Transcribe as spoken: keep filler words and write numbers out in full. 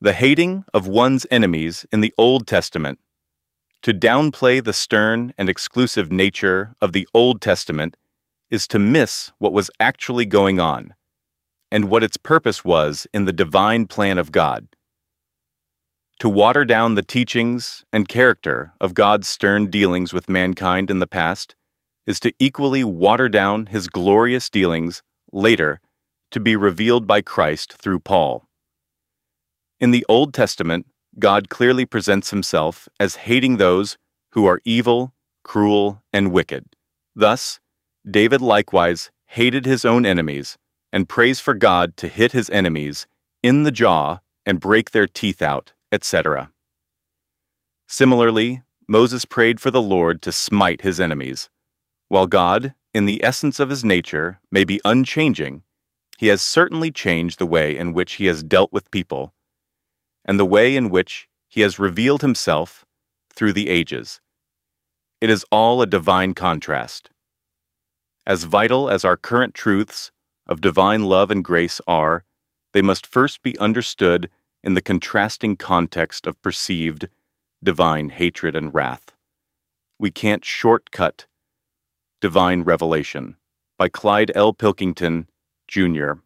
The hating of one's enemies in the Old Testament. To downplay the stern and exclusive nature of the Old Testament is to miss what was actually going on, and what its purpose was in the divine plan of God. To water down the teachings and character of God's stern dealings with mankind in the past is to equally water down his glorious dealings later to be revealed by Christ through Paul. In the Old Testament, God clearly presents himself as hating those who are evil, cruel, and wicked. Thus, David likewise hated his own enemies and prays for God to hit his enemies in the jaw and break their teeth out, et cetera. Similarly, Moses prayed for the Lord to smite his enemies. While God, in the essence of his nature, may be unchanging, he has certainly changed the way in which he has dealt with people, and the way in which he has revealed himself through the ages. It is all a divine contrast. As vital as our current truths of divine love and grace are, they must first be understood in the contrasting context of perceived divine hatred and wrath. We can't shortcut Divine Revelation by Clyde L. Pilkington, Junior